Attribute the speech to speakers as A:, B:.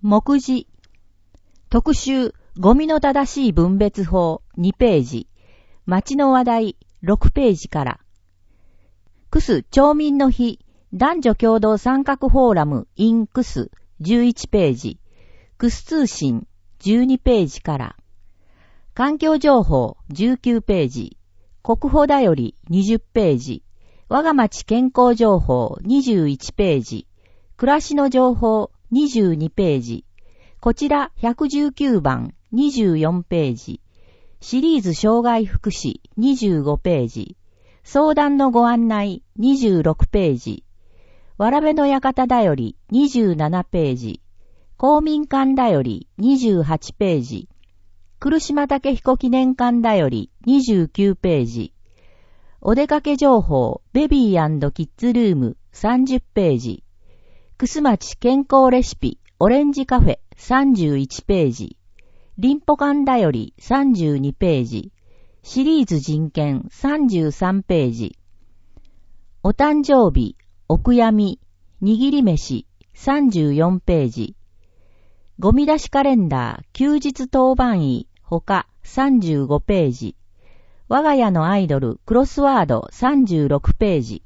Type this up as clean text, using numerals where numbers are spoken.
A: 目次。特集、ゴミの正しい分別法2ページ。街の話題6ページから。クス町民の日、男女共同参画フォーラム in クス11ページ。クス通信12ページから。環境情報19ページ。国保だより20ページ。我が町健康情報21ページ。暮らしの情報22ページ。こちら119番24ページ。シリーズ障害福祉25ページ。相談のご案内26ページ。わらべの館だより27ページ。公民館だより28ページ。来島武彦記念館だより29ページ。お出かけ情報ベビー&キッズルーム30ページ。くすまち健康レシピオレンジカフェ31ページ。リンポ館だより32ページ。シリーズ人権33ページ。お誕生日、お悔やみ、握り飯34ページ。ゴミ出しカレンダー休日当番医他35ページ。我が家のアイドルクロスワード36ページ。